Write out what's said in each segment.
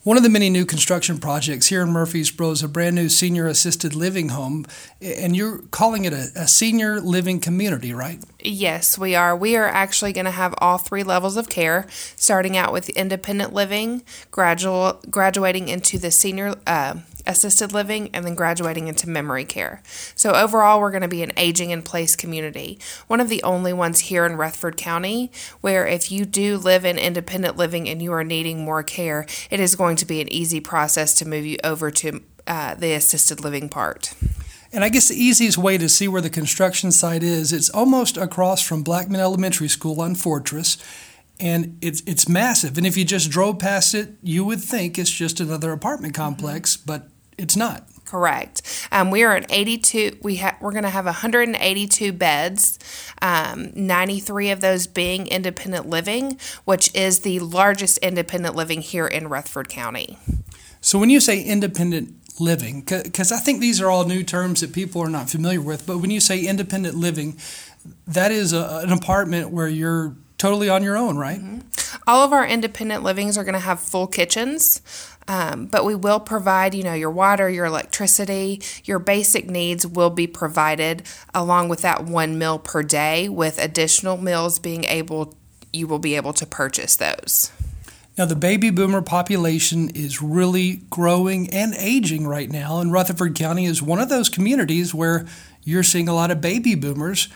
One of the many new construction projects here in Murfreesboro is a brand new senior assisted living home, and you're calling it a senior living community, right? Yes, we are. We are actually going to have all three levels of care, starting out with independent living, graduating into the senior assisted living, and then graduating into memory care. So overall, we're going to be an aging in place community. One of the only ones here in Rutherford County where if you do live in independent living and you are needing more care, it is going to be an easy process to move you over to the assisted living part. And I guess the easiest way to see where the construction site is, it's almost across from Blackman Elementary School on Fortress, and it's massive. And if you just drove past it, you would think it's just another apartment complex, but it's not. Correct. We are at 82. We're going to have 182 beds, 93 of those being independent living, which is the largest independent living here in Rutherford County. So when you say independent living, because I think these are all new terms that people are not familiar with, but when you say independent living, that is an apartment where you're totally on your own, right? Mm-hmm. All of our independent livings are going to have full kitchens. But we will provide, your water, your electricity, your basic needs will be provided along with that 1 meal per day, with additional meals you will be able to purchase those. Now, the baby boomer population is really growing and aging right now, and Rutherford County is one of those communities where you're seeing a lot of baby boomers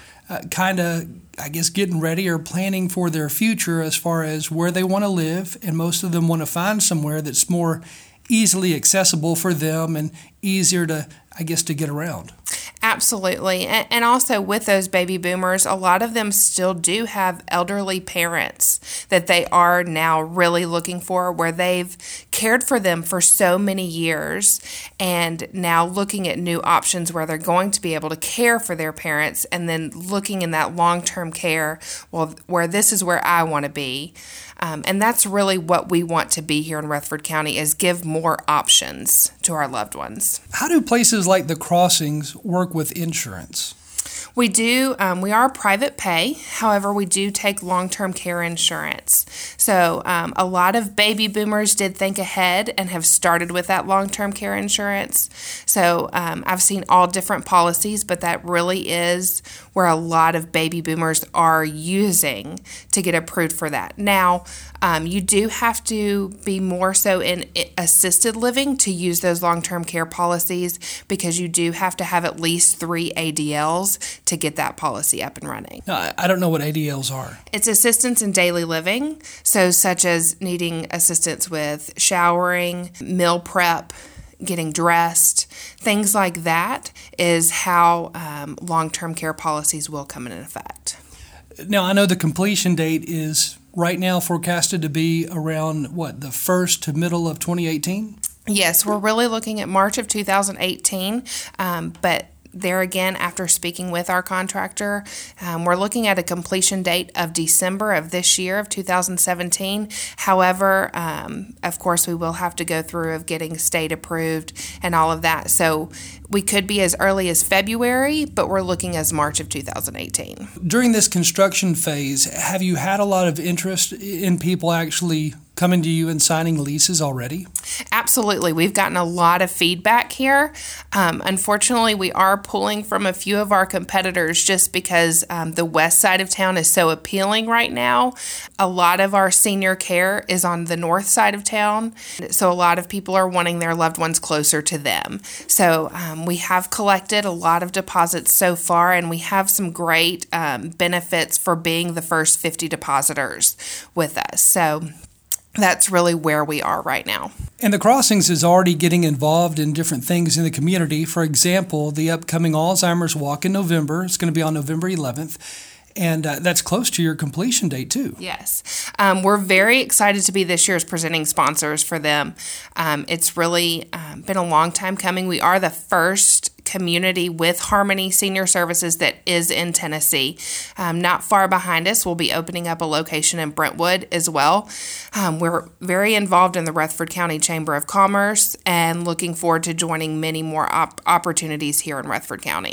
getting ready or planning for their future as far as where they want to live, and most of them want to find somewhere that's more easily accessible for them and easier to get around. Absolutely. And also with those baby boomers, a lot of them still do have elderly parents that they are now really looking for, where they've cared for them for so many years and now looking at new options where they're going to be able to care for their parents, and then looking in that long-term care, where this is where I want to be. And that's really what we want to be here in Rutherford County, is give more options to our loved ones. How do places like the Crossings work with insurance? We do. We are private pay. However, we do take long-term care insurance. So a lot of baby boomers did think ahead and have started with that long-term care insurance. So I've seen all different policies, but that really is where a lot of baby boomers are using to get approved for that. Now, you do have to be more so in assisted living to use those long-term care policies, because you do have to have at least 3 ADLs to get that policy up and running. Now, I don't know what ADLs are. It's assistance in daily living, so such as needing assistance with showering, meal prep, getting dressed, things like that is how long-term care policies will come into effect. Now, I know the completion date is right now forecasted to be around, the first to middle of 2018? Yes, we're really looking at March of 2018, but there again, after speaking with our contractor, we're looking at a completion date of December of this year, of 2017. However, of course, we will have to go through of getting state approved and all of that. So we could be as early as February, but we're looking as March of 2018. During this construction phase, have you had a lot of interest in people actually coming to you and signing leases already? Absolutely. We've gotten a lot of feedback here. Unfortunately, we are pulling from a few of our competitors just because the west side of town is so appealing right now. A lot of our senior care is on the north side of town, so a lot of people are wanting their loved ones closer to them. So we have collected a lot of deposits so far, and we have some great benefits for being the first 50 depositors with us. So that's really where we are right now. And the Crossings is already getting involved in different things in the community. For example, the upcoming Alzheimer's Walk in November. It's going to be on November 11th. And that's close to your completion date, too. Yes. We're very excited to be this year's presenting sponsors for them. It's really been a long time coming. We are the first community with Harmony Senior Services that is in Tennessee. Not far behind us, we'll be opening up a location in Brentwood as well. We're very involved in the Rutherford County Chamber of Commerce and looking forward to joining many more opportunities here in Rutherford County.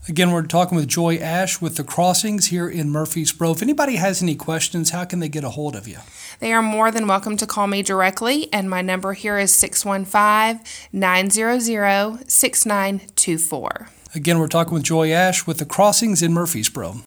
Again, we're talking with Joy Ash with The Crossings here in Murfreesboro. If anybody has any questions, how can they get a hold of you? They are more than welcome to call me directly, and my number here is 615-900-6924. Again, we're talking with Joy Ash with The Crossings in Murfreesboro.